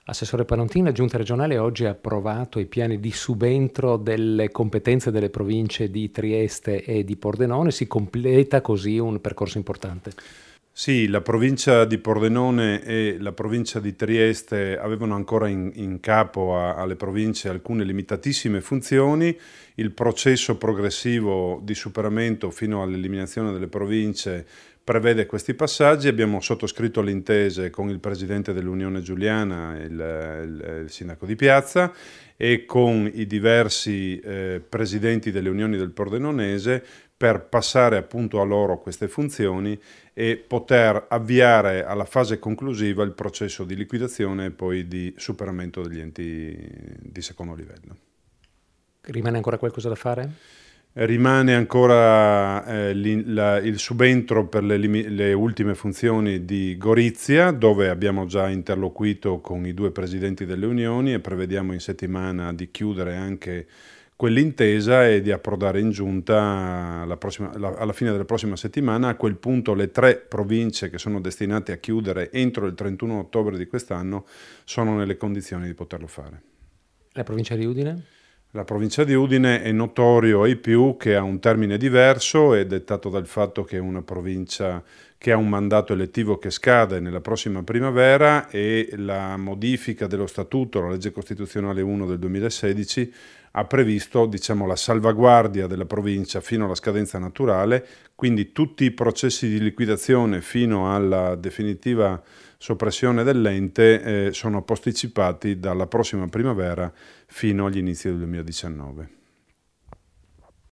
Assessore Pannontin, la Giunta regionale oggi ha approvato i piani di subentro delle competenze delle province di Trieste e di Pordenone. Si completa così un percorso importante. Sì, la provincia di Pordenone e la provincia di Trieste avevano ancora in capo alle province alcune limitatissime funzioni. Il processo progressivo di superamento fino all'eliminazione delle province prevede questi passaggi. Abbiamo sottoscritto le intese con il presidente dell'Unione Giuliana, il sindaco di Piazza, e con i diversi presidenti delle unioni del Pordenonese per passare appunto a loro queste funzioni e poter avviare alla fase conclusiva il processo di liquidazione e poi di superamento degli enti di secondo livello. Rimane ancora qualcosa da fare? Rimane ancora il subentro per le ultime funzioni di Gorizia, dove abbiamo già interloquito con i due presidenti delle unioni e prevediamo in settimana di chiudere anche quell'intesa e di approdare in giunta alla fine della prossima settimana. A quel punto le 3 province che sono destinate a chiudere entro il 31 ottobre di quest'anno sono nelle condizioni di poterlo fare. La provincia di Udine? La provincia di Udine è notorio ai più che ha un termine diverso, è dettato dal fatto che è una provincia che ha un mandato elettivo che scade nella prossima primavera e la modifica dello statuto, la legge costituzionale 1 del 2016, ha previsto, diciamo, la salvaguardia della provincia fino alla scadenza naturale, quindi tutti i processi di liquidazione fino alla definitiva soppressione dell'ente sono posticipati dalla prossima primavera fino agli inizi del 2019.